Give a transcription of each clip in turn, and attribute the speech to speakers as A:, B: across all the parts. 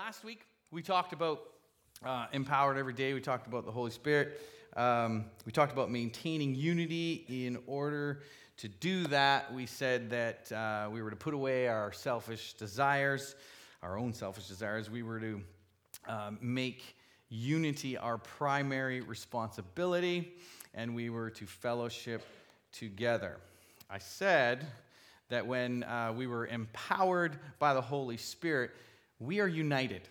A: last week we talked about empowered every day. We talked about the Holy Spirit. We talked about maintaining unity. In order to do that, we said that we were to put away our selfish desires, our own selfish desires. We were to make unity our primary responsibility, and we were to fellowship together. I said that when we were empowered by the Holy Spirit, we are united.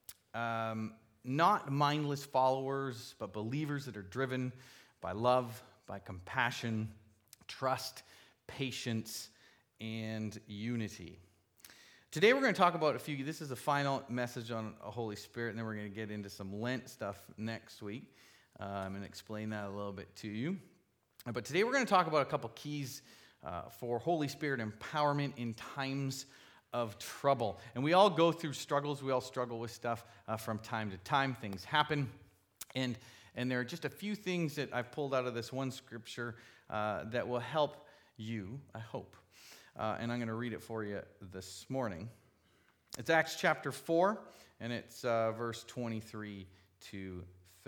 A: Not mindless followers, but believers that are driven by love, by compassion, trust, patience, and unity. Today we're going to talk about this is the final message on a Holy Spirit, and then we're going to get into some Lent stuff next week and explain that a little bit to you. But today we're going to talk about a couple keys for Holy Spirit empowerment in times of trouble. And we all go through struggles. We all struggle with stuff from time to time. Things happen. And there are just a few things that I've pulled out of this one scripture that will help you, I hope. And I'm going to read it for you this morning. It's Acts chapter 4, and it's verse 23 to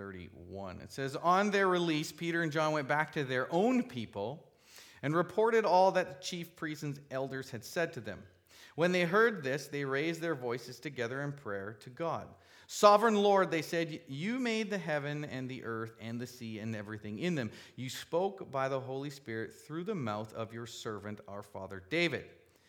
A: 31. It says, "On their release, Peter and John went back to their own people and reported all that the chief priests and elders had said to them. When they heard this, they raised their voices together in prayer to God. 'Sovereign Lord,' they said, 'you made the heaven and the earth and the sea and everything in them. You spoke by the Holy Spirit through the mouth of your servant, our father David.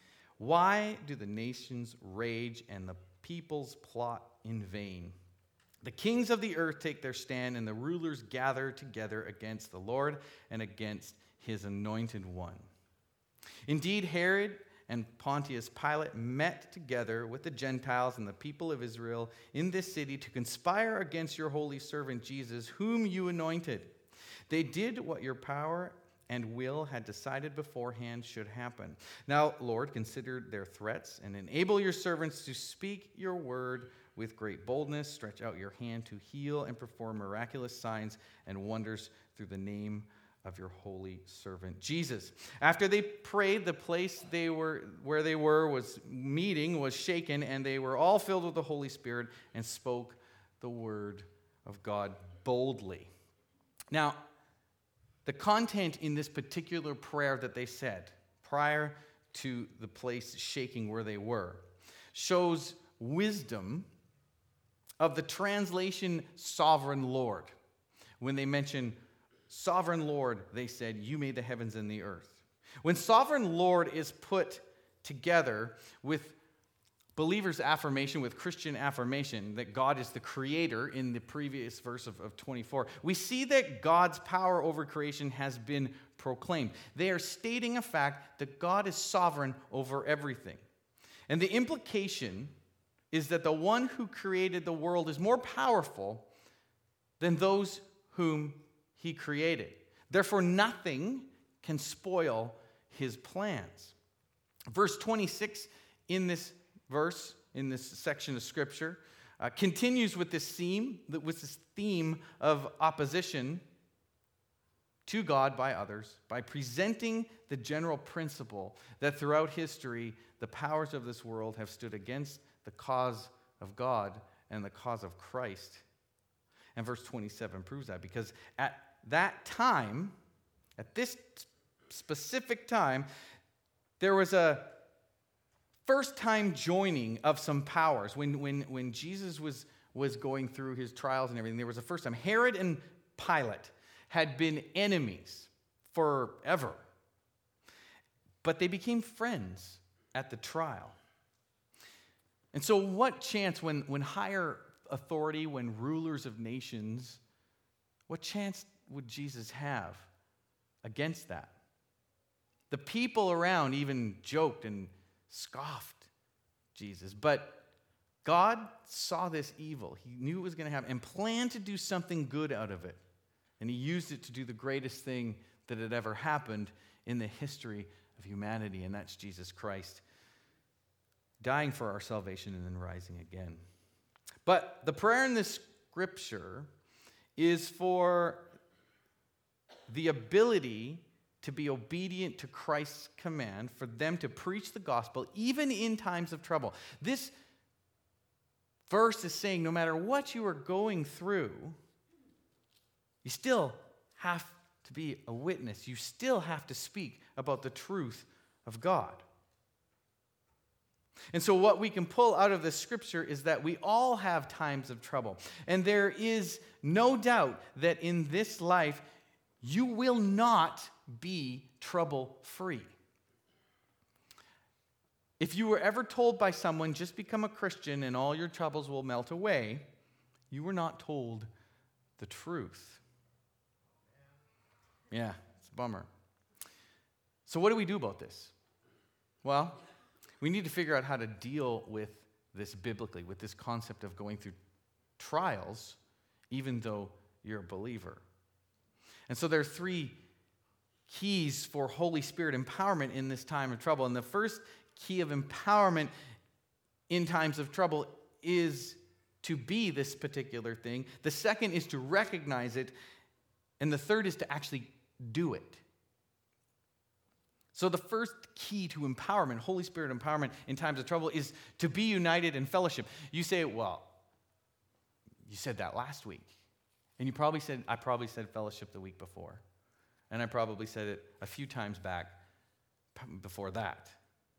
A: Why do the nations rage and the peoples plot in vain? The kings of the earth take their stand, and the rulers gather together against the Lord and against his anointed one.' Indeed, Herod and Pontius Pilate met together with the Gentiles and the people of Israel in this city to conspire against your holy servant Jesus, whom you anointed. They did what your power and will had decided beforehand should happen. Now, Lord, consider their threats and enable your servants to speak your word with great boldness. Stretch out your hand to heal and perform miraculous signs and wonders through the name of your holy servant Jesus." After they prayed, the place where they were was shaken, and they were all filled with the Holy Spirit and spoke the word of God boldly. Now, the content in this particular prayer that they said prior to the place shaking where they were shows wisdom of the translation "sovereign Lord." When they mention "Sovereign Lord," they said, "you made the heavens and the earth." When "Sovereign Lord" is put together with believers' affirmation, with Christian affirmation that God is the creator in the previous verse of 24, we see that God's power over creation has been proclaimed. They are stating a fact that God is sovereign over everything. And the implication is that the one who created the world is more powerful than those whom he created. Therefore, nothing can spoil his plans. Verse 26 in this verse, in this section of Scripture, continues with this theme of opposition to God by others, by presenting the general principle that throughout history, the powers of this world have stood against the cause of God and the cause of Christ. And verse 27 proves that, because at that time, at this specific time, there was a first-time joining of some powers. When Jesus was going through his trials and everything, there was a first time. Herod and Pilate had been enemies forever, but they became friends at the trial. And so what chance when higher authority, when rulers of nations, what chance would Jesus have against that? The people around even joked and scoffed Jesus, but God saw this evil. He knew it was going to happen and planned to do something good out of it. And he used it to do the greatest thing that had ever happened in the history of humanity, and that's Jesus Christ dying for our salvation and then rising again. But the prayer in this scripture is for the ability to be obedient to Christ's command, for them to preach the gospel even in times of trouble. This verse is saying no matter what you are going through, you still have to be a witness. You still have to speak about the truth of God. And so what we can pull out of this scripture is that we all have times of trouble. And there is no doubt that in this life, you will not be trouble-free. If you were ever told by someone, just become a Christian and all your troubles will melt away, you were not told the truth. Yeah, it's a bummer. So what do we do about this? Well, we need to figure out how to deal with this biblically, with this concept of going through trials, even though you're a believer. And so there are three keys for Holy Spirit empowerment in this time of trouble. And the first key of empowerment in times of trouble is to be this particular thing. The second is to recognize it. And the third is to actually do it. So the first key to empowerment, Holy Spirit empowerment in times of trouble, is to be united in fellowship. You say, well, you said that last week. And I probably said fellowship the week before. And I probably said it a few times back before that.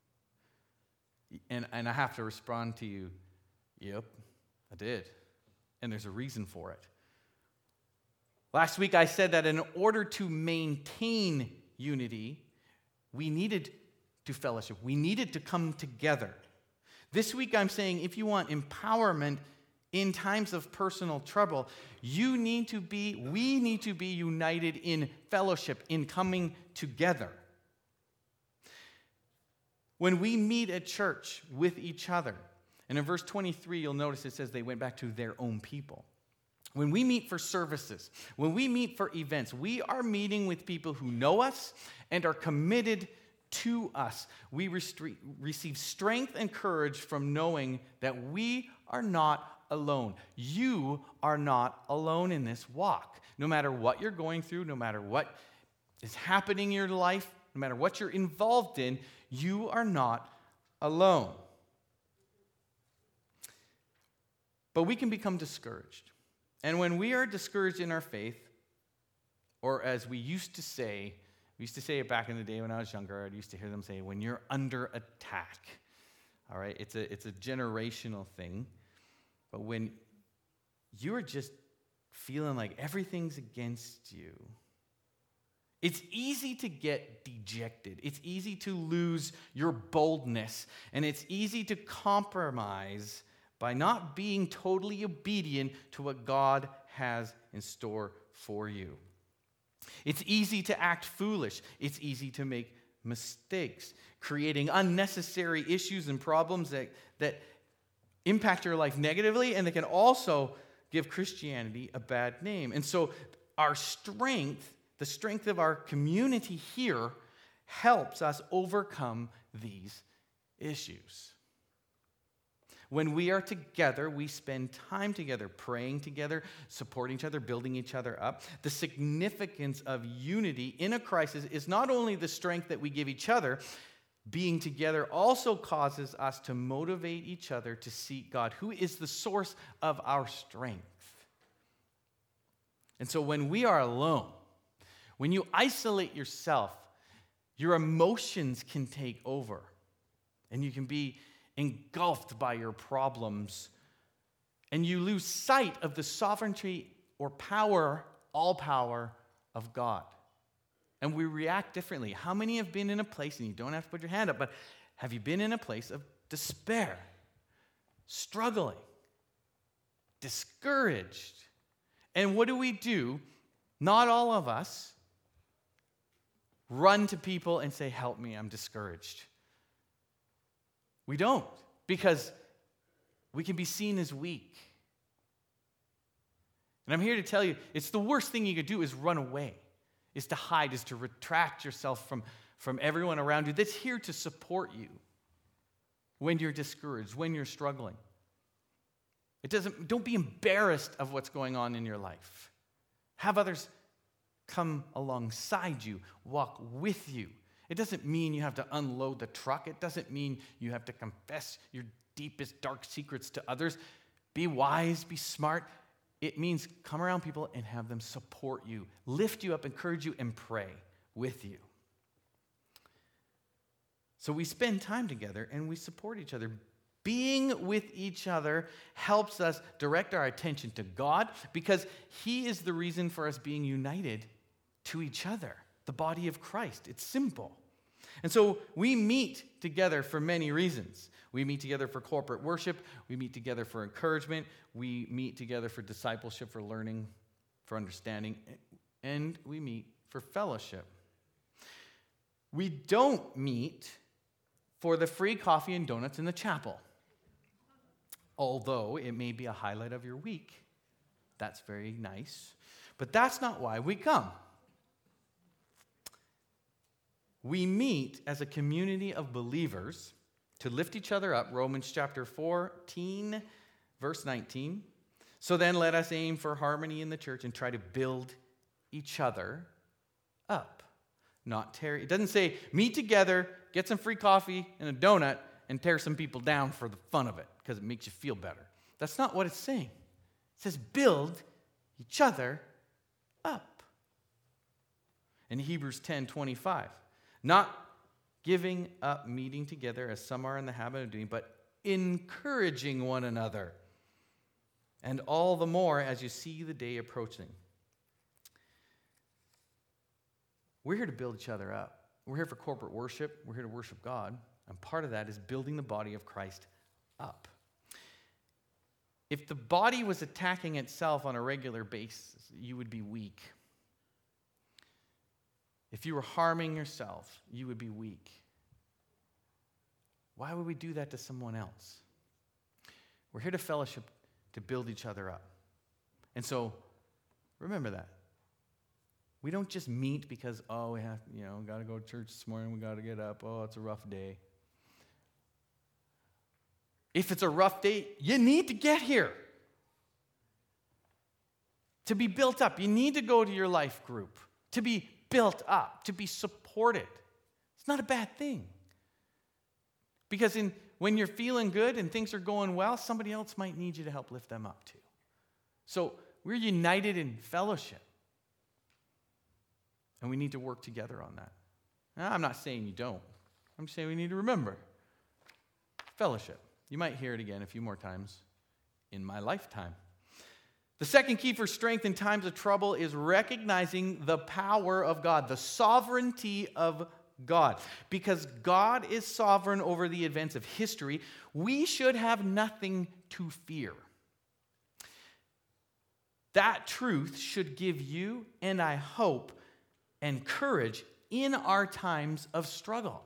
A: And I have to respond to you, yep, I did. And there's a reason for it. Last week I said that in order to maintain unity, we needed to fellowship. We needed to come together. This week I'm saying if you want empowerment in times of personal trouble, we need to be united in fellowship, in coming together. When we meet at church with each other, and in verse 23 you'll notice it says they went back to their own people. When we meet for services, when we meet for events, we are meeting with people who know us and are committed to us. We receive strength and courage from knowing that we are not alone. You are not alone in this walk. No matter what you're going through, no matter what is happening in your life, no matter what you're involved in, you are not alone. But we can become discouraged. And when we are discouraged in our faith, or as we used to say it back in the day when I was younger, I used to hear them say, when you're under attack. All right, it's a generational thing. But when you're just feeling like everything's against you, it's easy to get dejected. It's easy to lose your boldness. And it's easy to compromise by not being totally obedient to what God has in store for you. It's easy to act foolish. It's easy to make mistakes, creating unnecessary issues and problems that impact your life negatively, and they can also give Christianity a bad name. And so our strength, the strength of our community here, helps us overcome these issues. When we are together, we spend time together, praying together, supporting each other, building each other up. The significance of unity in a crisis is not only the strength that we give each other, being together also causes us to motivate each other to seek God, who is the source of our strength. And so when we are alone, when you isolate yourself, your emotions can take over, and you can be engulfed by your problems, and you lose sight of the sovereignty or power, all power of God. And we react differently. How many have been in a place, and you don't have to put your hand up, but have you been in a place of despair, struggling, discouraged? And what do? Not all of us run to people and say, help me, I'm discouraged. We don't, because we can be seen as weak. And I'm here to tell you, it's the worst thing you could do is run away, is to hide, is to retract yourself from everyone around you that's here to support you when you're discouraged, when you're struggling. Don't be embarrassed of what's going on in your life. Have others come alongside you, walk with you. It doesn't mean you have to unload the truck. It doesn't mean you have to confess your deepest, dark secrets to others. be wise, be smart. It means come around people and have them support you, lift you up, encourage you, and pray with you. So we spend time together and we support each other. Being with each other helps us direct our attention to God because He is the reason for us being united to each other, the body of Christ. It's simple. And so we meet together for many reasons. We meet together for corporate worship. We meet together for encouragement. We meet together for discipleship, for learning, for understanding. And we meet for fellowship. We don't meet for the free coffee and donuts in the chapel. Although it may be a highlight of your week. That's very nice. But that's not why we come. We meet as a community of believers to lift each other up. Romans chapter 14, verse 19. So then let us aim for harmony in the church and try to build each other up. Not tear. It doesn't say meet together, get some free coffee and a donut, and tear some people down for the fun of it because it makes you feel better. That's not what it's saying. It says build each other up. In Hebrews 10:25, not giving up meeting together as some are in the habit of doing, but encouraging one another. And all the more as you see the day approaching. We're here to build each other up. We're here for corporate worship. We're here to worship God. And part of that is building the body of Christ up. If the body was attacking itself on a regular basis, you would be weak. If you were harming yourself, you would be weak. Why would we do that to someone else? We're here to fellowship, to build each other up. And so, remember that. We don't just meet because, we have, got to go to church this morning, we got to get up, it's a rough day. If it's a rough day, you need to get here. To be built up, you need to go to your life group. To be built up, to be supported. It's not a bad thing. Because when you're feeling good and things are going well, somebody else might need you to help lift them up too. So we're united in fellowship. And we need to work together on that. Now, I'm not saying you don't. I'm saying we need to remember. Fellowship. You might hear it again a few more times in my lifetime. The second key for strength in times of trouble is recognizing the power of God, the sovereignty of God. Because God is sovereign over the events of history, we should have nothing to fear. That truth should give you, and I hope, and courage in our times of struggle.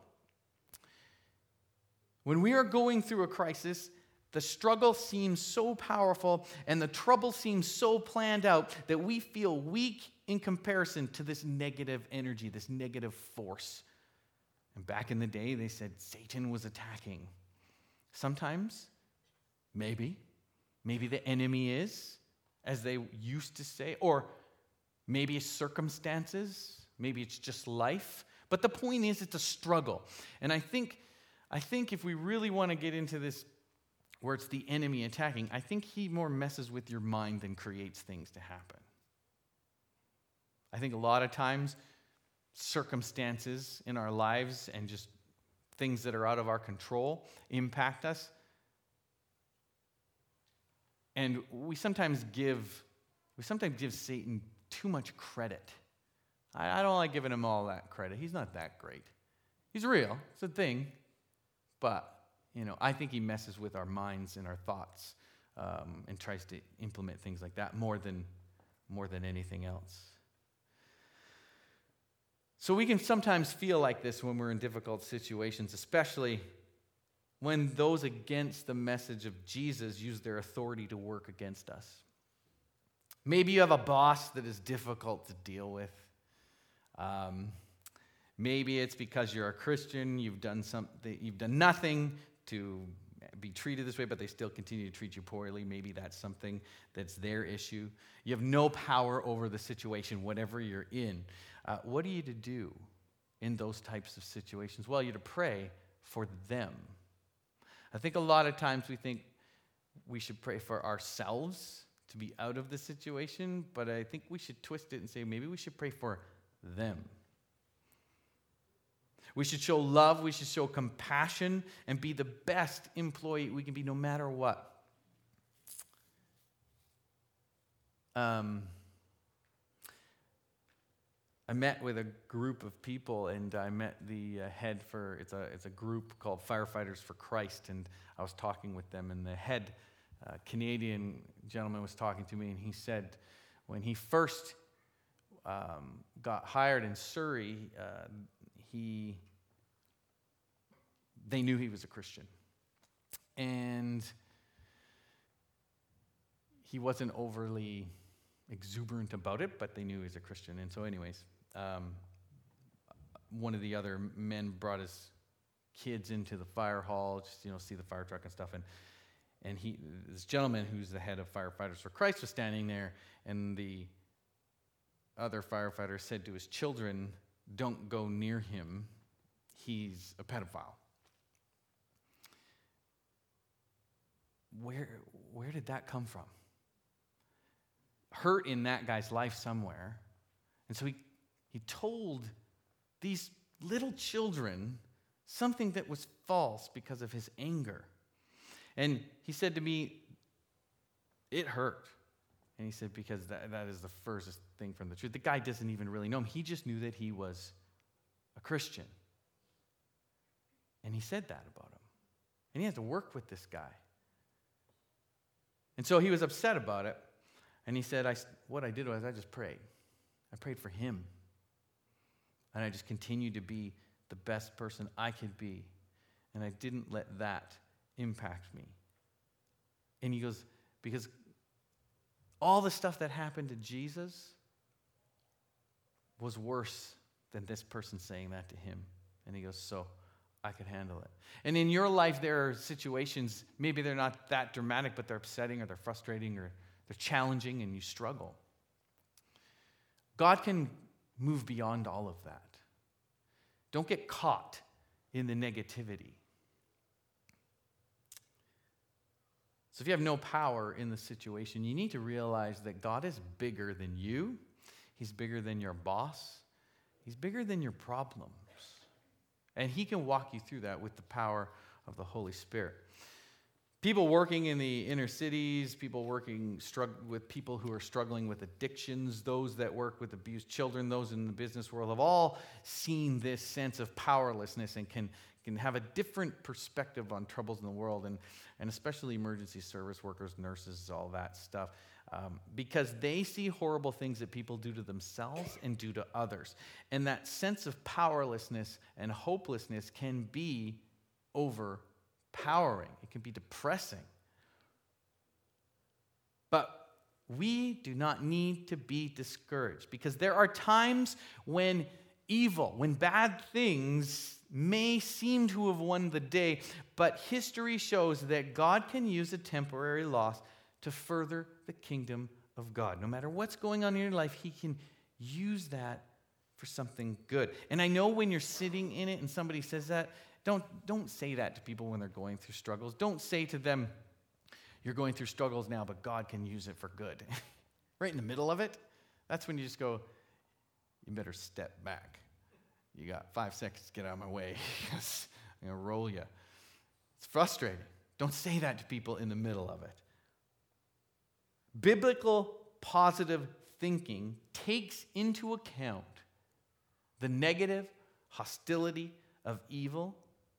A: When we are going through a crisis, the struggle seems so powerful and the trouble seems so planned out that we feel weak in comparison to this negative energy, this negative force. And back in the day, they said Satan was attacking. Sometimes, maybe the enemy is, as they used to say, or maybe it's circumstances, maybe it's just life. But the point is, it's a struggle. And I think if we really want to get into this where it's the enemy attacking, I think he more messes with your mind than creates things to happen. I think a lot of times, circumstances in our lives and just things that are out of our control impact us. And we sometimes give Satan too much credit. I don't like giving him all that credit. He's not that great. He's real. It's a thing. But, I think he messes with our minds and our thoughts and tries to implement things like that more than anything else. So we can sometimes feel like this when we're in difficult situations, especially when those against the message of Jesus use their authority to work against us. Maybe you have a boss that is difficult to deal with. Maybe it's because you're a Christian, you've done nothing to be treated this way, but they still continue to treat you poorly. Maybe that's something that's their issue. You have no power over the situation, whatever you're in. What are you to do in those types of situations? Well, you're to pray for them. I think a lot of times we think, we should pray for ourselves to be out of the situation, but I think we should twist it and say maybe we should pray for them. We should show love, we should show compassion, and be the best employee we can be no matter what. I met with a group of people, and I met the head for, it's a group called Firefighters for Christ, and I was talking with them, and the head Canadian gentleman was talking to me, and he said when he first got hired in Surrey, they knew he was a Christian. And he wasn't overly exuberant about it, but they knew he was a Christian. And so anyways, one of the other men brought his kids into the fire hall, just, see the fire truck and stuff. And this gentleman who's the head of Firefighters for Christ was standing there, and the other firefighter said to his children, "Don't go near him. He's a pedophile." Where did that come from? Hurt in that guy's life somewhere. And so he told these little children something that was false because of his anger. And he said to me, it hurt. And he said, because that is the furthest thing from the truth. The guy doesn't even really know him. He just knew that he was a Christian. And he said that about him. And he had to work with this guy. And so he was upset about it. And he said, what I did was I just prayed. I prayed for him. And I just continued to be the best person I could be. And I didn't let that impact me. And he goes, because all the stuff that happened to Jesus was worse than this person saying that to him. And he goes, so I could handle it. And in your life, there are situations, maybe they're not that dramatic, but they're upsetting or they're frustrating or they're challenging and you struggle. God can move beyond all of that. Don't get caught in the negativity. So if you have no power in the situation, you need to realize that God is bigger than you. He's bigger than your boss. He's bigger than your problems. And he can walk you through that with the power of the Holy Spirit. People working in the inner cities, people working with people who are struggling with addictions, those that work with abused children, those in the business world have all seen this sense of powerlessness and can have a different perspective on troubles in the world, and especially emergency service workers, nurses, all that stuff, because they see horrible things that people do to themselves and do to others. And that sense of powerlessness and hopelessness can be overpowering. It can be depressing. But we do not need to be discouraged, because there are times when evil, when bad things may seem to have won the day, but history shows that God can use a temporary loss to further the kingdom of God. No matter what's going on in your life, he can use that for something good. And I know when you're sitting in it and somebody says that, don't say that to people when they're going through struggles. Don't say to them, you're going through struggles now, but God can use it for good. Right in the middle of it, that's when you just go, you better step back. You got 5 seconds to get out of my way, because I'm going to roll you. It's frustrating. Don't say that to people in the middle of it. Biblical positive thinking takes into account the negative hostility of evil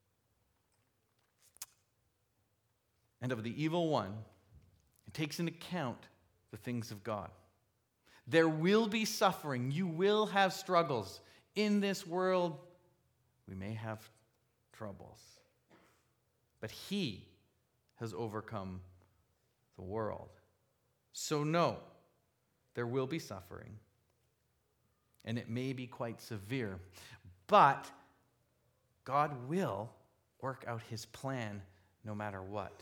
A: and of the evil one. It takes into account the things of God. There will be suffering. You will have struggles. In this world, we may have troubles. But he has overcome the world. So no, there will be suffering. And it may be quite severe. But God will work out his plan no matter what.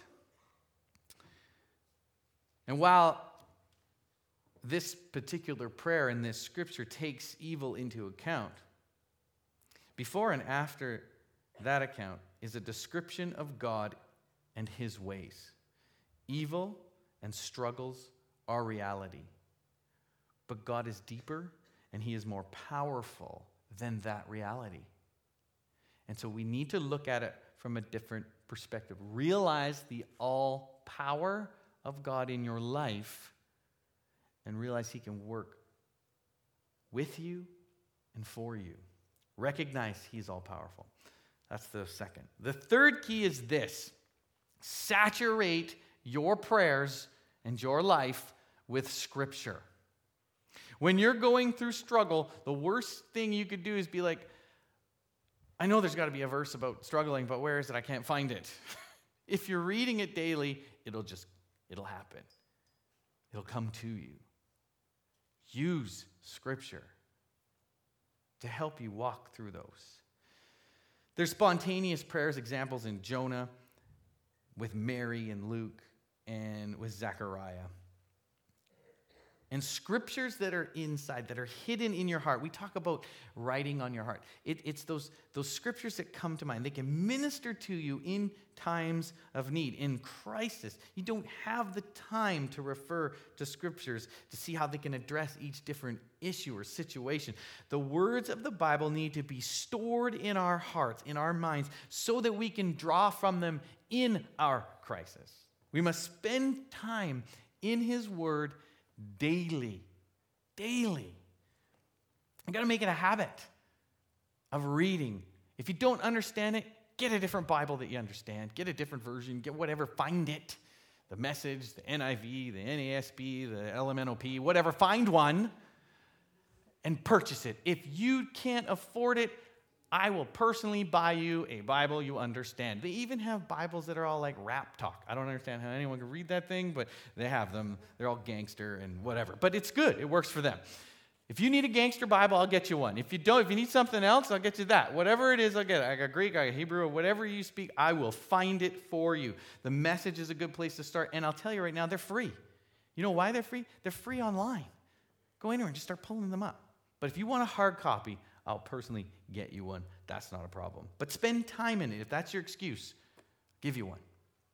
A: And while this particular prayer in this scripture takes evil into account, before and after that account is a description of God and his ways. Evil and struggles are reality. But God is deeper and he is more powerful than that reality. And so we need to look at it from a different perspective. Realize the all power of God in your life and realize he can work with you and for you. Recognize he's all powerful. That's the second. The third key is this: saturate your prayers and your life with Scripture. When you're going through struggle, the worst thing you could do is be like, I know there's got to be a verse about struggling, but where is it? I can't find it. If you're reading it daily, it'll happen. It'll come to you. Use Scripture to help you walk through those. There's spontaneous prayers examples in Jonah, with Mary and Luke, and with Zechariah. And scriptures that are inside, that are hidden in your heart. We talk about writing on your heart. It's those scriptures that come to mind. They can minister to you in times of need, in crisis. You don't have the time to refer to scriptures to see how they can address each different issue or situation. The words of the Bible need to be stored in our hearts, in our minds, so that we can draw from them in our crisis. We must spend time in his word daily. You got to make it a habit of reading. If you don't understand it, get a different Bible that you understand. Get a different version. Get whatever. Find it. The Message, the NIV, the NASB, the LMNOP, whatever. Find one and purchase it. If you can't afford it, I will personally buy you a Bible you understand. They even have Bibles that are all like rap talk. I don't understand how anyone can read that thing, but they have them. They're all gangster and whatever. But it's good. It works for them. If you need a gangster Bible, I'll get you one. If you need something else, I'll get you that. Whatever it is, I'll get it. I got Greek, I got Hebrew, whatever you speak, I will find it for you. The Message is a good place to start. And I'll tell you right now, they're free. You know why they're free? They're free online. Go anywhere and just start pulling them up. But if you want a hard copy, I'll personally get you one. That's not a problem. But spend time in it. If that's your excuse, I'll give you one.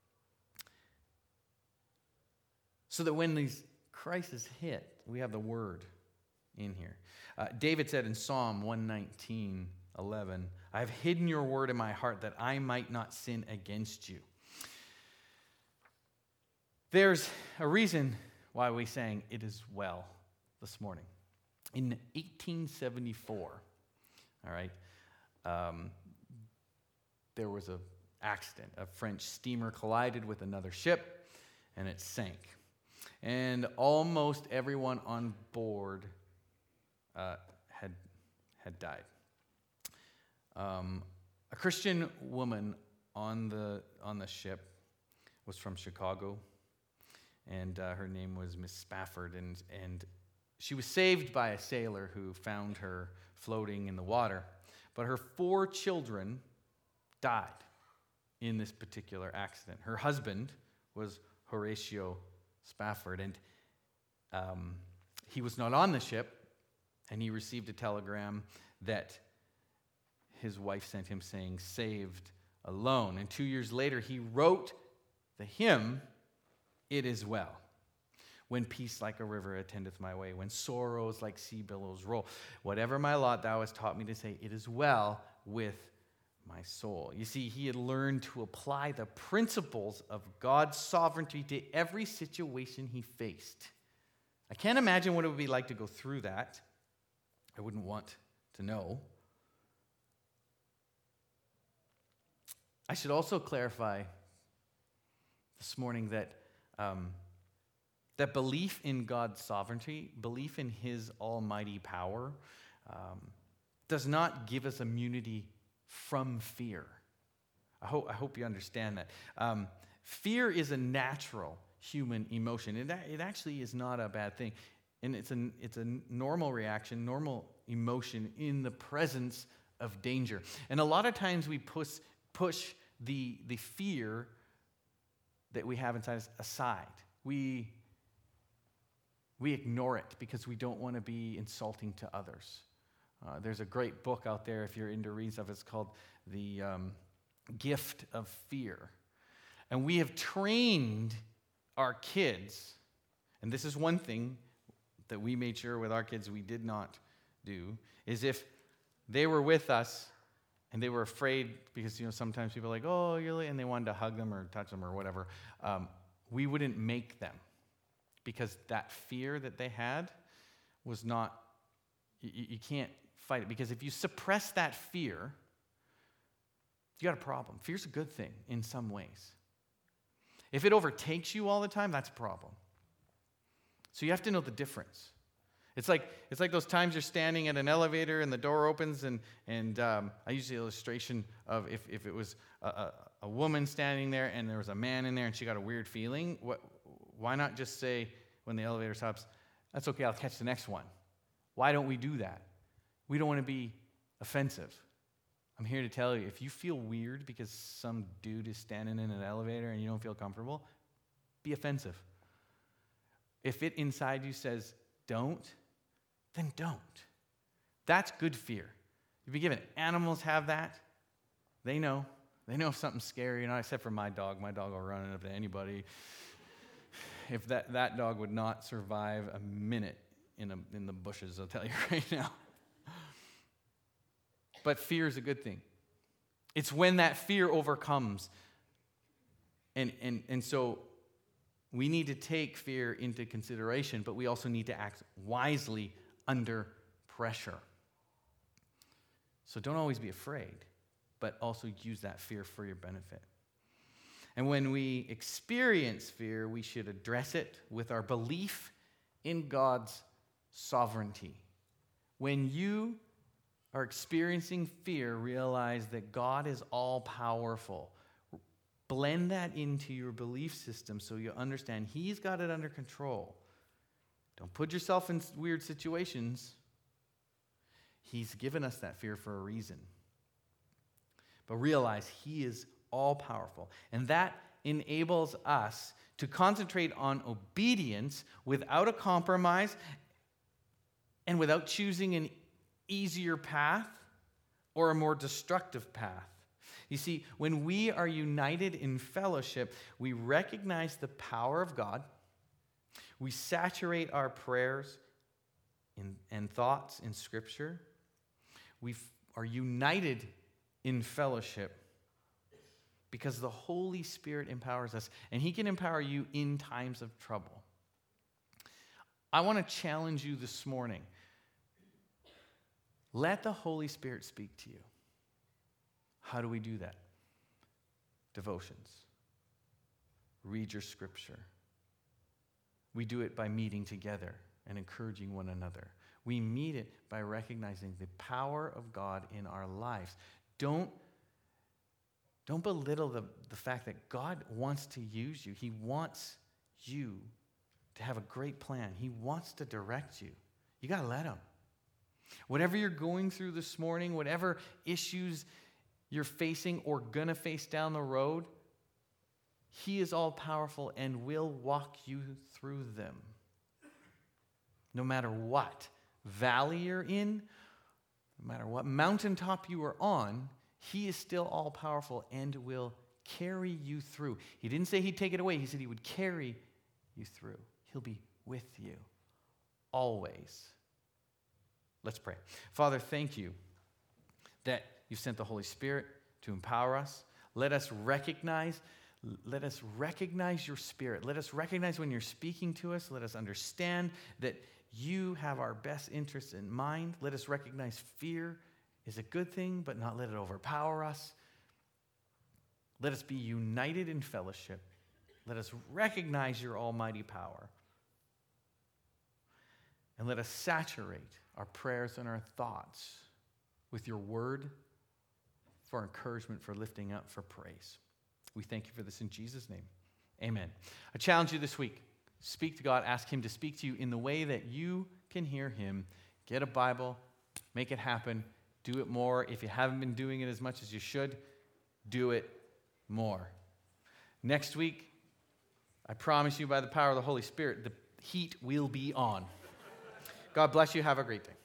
A: So that when these crises hit, we have the word in here. David said in Psalm 119:11, I have hidden your word in my heart that I might not sin against you. There's a reason why we sang It Is Well this morning. In 1874, all right, there was an accident. A French steamer collided with another ship, and it sank. And almost everyone on board had died. A Christian woman on the ship was from Chicago, and her name was Miss Spafford, and she was saved by a sailor who found her floating in the water. But her 4 children died in this particular accident. Her husband was Horatio Spafford, and he was not on the ship, and he received a telegram that his wife sent him saying, saved alone. And 2 years later, he wrote the hymn, It Is Well. When peace like a river attendeth my way, when sorrows like sea billows roll, whatever my lot thou hast taught me to say, it is well with my soul. You see, he had learned to apply the principles of God's sovereignty to every situation he faced. I can't imagine what it would be like to go through that. I wouldn't want to know. I should also clarify this morning that that belief in God's sovereignty, belief in his almighty power, does not give us immunity from fear. I hope you understand that. Fear is a natural human emotion. It actually is not a bad thing. And it's a normal reaction, normal emotion in the presence of danger. And a lot of times we push the fear that we have inside us aside. We ignore it because we don't want to be insulting to others. There's a great book out there, if you're into reading stuff, it's called The Gift of Fear. And we have trained our kids, and this is one thing that we made sure with our kids we did not do, is if they were with us and they were afraid, because sometimes people are like, oh, you're late, and they wanted to hug them or touch them or whatever, we wouldn't make them, because that fear that they had was not, you can't fight it, because if you suppress that fear, you got a problem. Fear's a good thing in some ways. If it overtakes you all the time, that's a problem. So you have to know the difference. It's like those times you're standing at an elevator and the door opens, and I use the illustration of if it was a woman standing there and there was a man in there and she got a weird feeling, why not just say when the elevator stops, that's okay, I'll catch the next one. Why don't we do that? We don't want to be offensive. I'm here to tell you, if you feel weird because some dude is standing in an elevator and you don't feel comfortable, be offensive. If it inside you says don't, then don't. That's good fear. You've been given. Animals have that. They know. They know if something's scary, except for my dog. My dog will run up to anybody. If that dog would not survive a minute in the bushes, I'll tell you right now. But fear is a good thing. It's when that fear overcomes. And so we need to take fear into consideration, but we also need to act wisely under pressure. So don't always be afraid, but also use that fear for your benefit. And when we experience fear, we should address it with our belief in God's sovereignty. When you are experiencing fear, realize that God is all-powerful. Blend that into your belief system so you understand He's got it under control. Don't put yourself in weird situations. He's given us that fear for a reason. But realize He is all-powerful. And that enables us to concentrate on obedience without a compromise and without choosing an easier path or a more destructive path. You see, when we are united in fellowship, we recognize the power of God. We saturate our prayers and thoughts in Scripture. We are united in fellowship because the Holy Spirit empowers us, and He can empower you in times of trouble. I want to challenge you this morning. Let the Holy Spirit speak to you. How do we do that? Devotions. Read your Scripture. We do it by meeting together and encouraging one another. We meet it by recognizing the power of God in our lives. Don't belittle the fact that God wants to use you. He wants you to have a great plan. He wants to direct you. You got to let Him. Whatever you're going through this morning, whatever issues you're facing or gonna face down the road, He is all-powerful and will walk you through them. No matter what valley you're in, no matter what mountaintop you are on, He is still all-powerful and will carry you through. He didn't say He'd take it away. He said He would carry you through. He'll be with you always. Let's pray. Father, thank you that you've sent the Holy Spirit to empower us. Let us recognize your Spirit. Let us recognize when you're speaking to us. Let us understand that you have our best interests in mind. Let us recognize fear is a good thing, but not let it overpower us. Let us be united in fellowship. Let us recognize your almighty power. And let us saturate our prayers and our thoughts with your word for encouragement, for lifting up, for praise. We thank you for this in Jesus' name. Amen. I challenge you this week. Speak to God. Ask Him to speak to you in the way that you can hear Him. Get a Bible. Make it happen. Do it more. If you haven't been doing it as much as you should, do it more. Next week, I promise you by the power of the Holy Spirit, the heat will be on. God bless you. Have a great day.